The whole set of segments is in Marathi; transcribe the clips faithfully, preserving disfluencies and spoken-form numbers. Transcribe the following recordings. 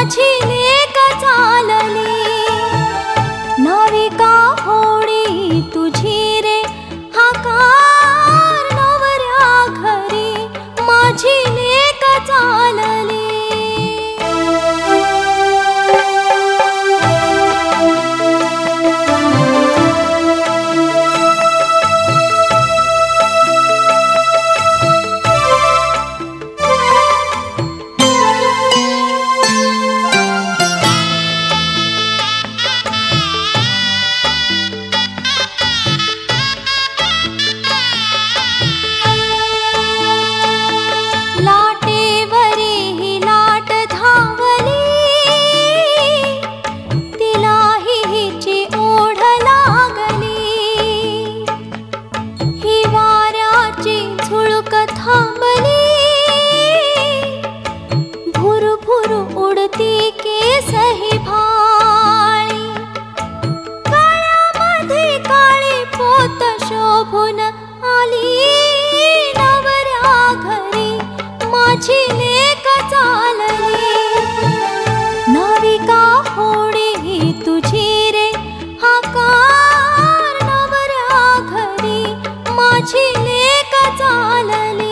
माझी लेक चालली. नाविका होडी तुझी रे हाकार नवऱ्या घरी माझी लेक चालली. लाटेवरी ही लाट धावली, तिलाही हिची ओढ लागली. ही वाऱ्याची झुळूक थांबली, भुरभुर उडती केस ही भाळी. गळ्यामध्ये काळी पोत शोभून आली, नवऱ्या घरी माझी लेक चालली. नाविका होडी तुझी रे हाकार नवऱ्या घरी माझी लेक चालली.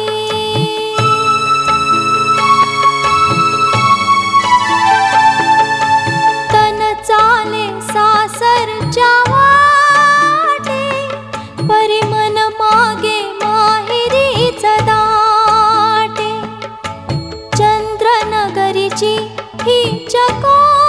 तन चाले सासरच्या वाटे, परी मन मागे माहेरीच दाटे. चंद्रनगरीची ही चकोर